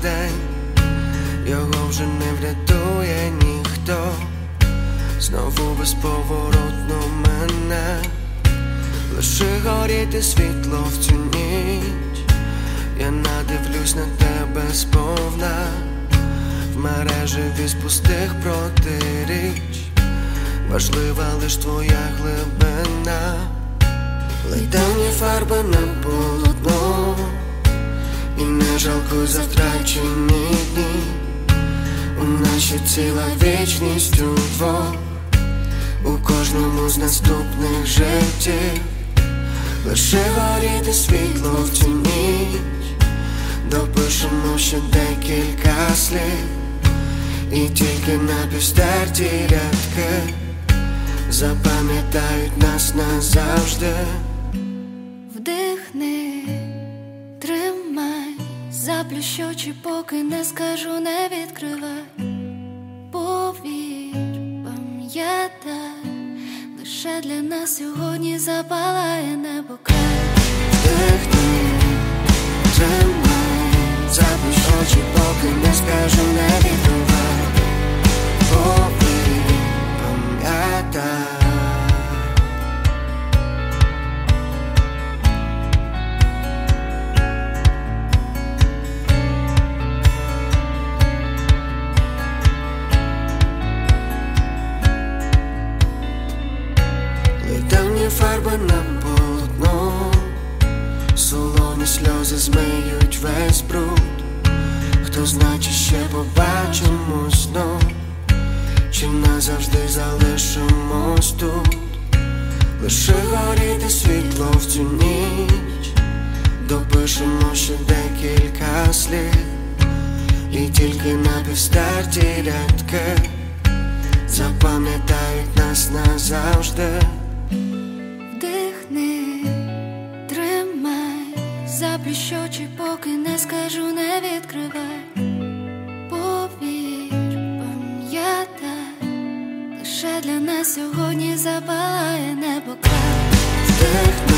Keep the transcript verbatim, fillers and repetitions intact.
день, його вже не врятує ніхто. Знову безповоротно мене лише горіти світло в цю ніч. Я надивлюсь на тебе сповна, в мережеві з пустих протиріч. Важлива лиш твоя глибина, лей давні фарби на полотно, і не жалкуй за втрачені дні. У нас ще ціла вічність удвох, у кожному з наступних життів. Лише горіти світло в цю ніч, допишемо ще декілька слів, і тільки напівстерті рядки запам'ятають нас назавжди. Вдихни, тримай, заплющ очі, поки не скажу, не відкривай. Повір, пам'ятай, лише для нас сьогодні запалає небо край. Вдихни, тримай, заплющ очі, поки не скажу, не відкривай. Повір, пам'ятай. Давні фарби на полотно, солоні сльози змиють весь бруд. Хто знає, чи ще побачимось знов, чи назавжди залишимось тут. Лише горіти світло в цю ніч, допишемо ще декілька слів, і тільки напівстерті рядки запам'ятають нас назавжди. Вдихни, тримай, заплющ очі, поки не скажу, не відкривай. Повір, пам'ятай, лише для нас сьогодні запалає небо край. Вдихни,